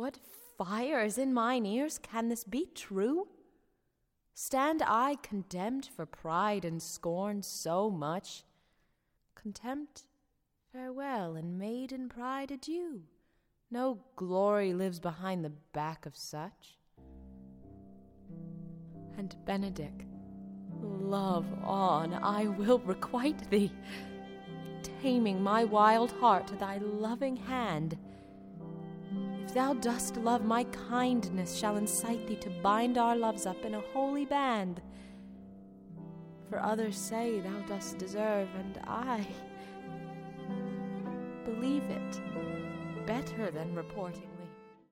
What fires in mine ears? Can this be true? Stand I condemned for pride and scorn so much? Contempt, farewell, and maiden pride, adieu. No glory lives behind the back of such. And Benedick, love on, I will requite thee, taming my wild heart to thy loving hand. If thou dost love, my kindness shall incite thee to bind our loves up in a holy band. For others say thou dost deserve, and I believe it better than reporting.